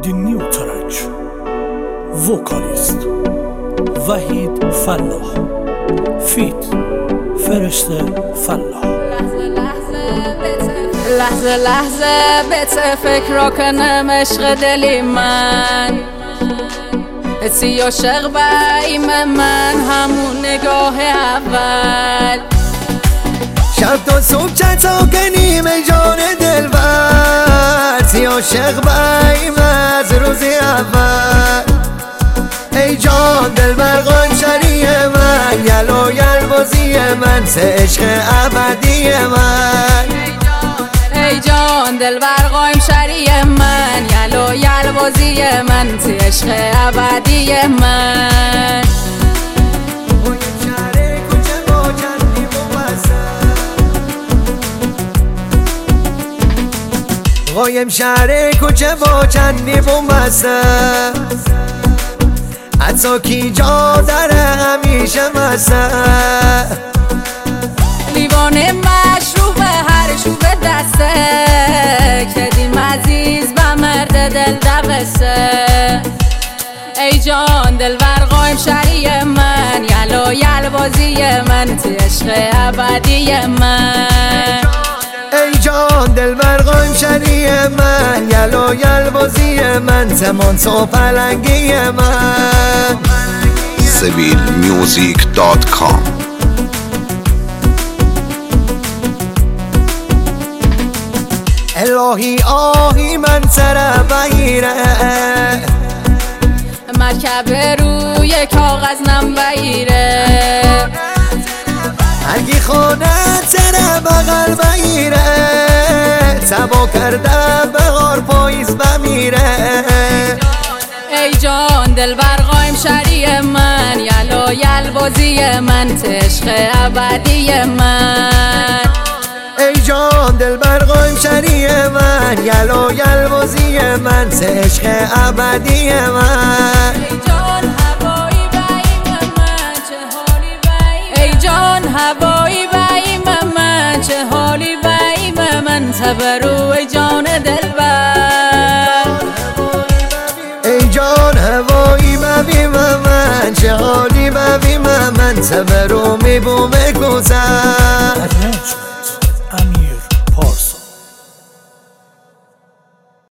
New track. Vocalist وحید فلاح فیت فرشته فلاح. لحظه لحظه بهت فکر کنم عشق دلی من، سی عاشق بایم من همون نگاه اول. شب تا صبح چتا کنیم ای جان دلبر، سی عاشق بایم از روز اول. ای جان دلبر قنشری من، یلو یل بازی من، سه عشق ابدی من. ای جان دلبر قایم شری من، یلو یل بازی من، سی عشق ابدی من. قایم شهر کوچه با چندی بومسته، حتی کی جا داره همیشه مسته. لیوان مشروب هر شوب دسته، کدیم عزیز به مرد دل دقسه. ای جان دلبر قایم شری من، یلو یل بازی من، تی عشق ابدی من. ای جان دلبر قایم شری من، یلو یل بازی من، زمان تو پلنگی من. sevilmusic.com. الهی آهی من سر بگیره، مرکب روی کاغذ نم بگیره. هرگی خونه سر بغل بگیره، سبا کرده بغار پاییز بمیره. ای جان دلبر قایم شری من، یلو یل بازی من، عشق ابدی من. ای جان دلبر قایم شری من، یلو یل بازی من، عشق ابدی من. ای جان هوایی بایم من، چه حالی بایم. ای جان هوایی بایم من، چه حالی بایم من، تبرو ای جان دلبر. ای جان هوایی ببیم من، چه حالی ببیم من، تبرو میبومه گذر.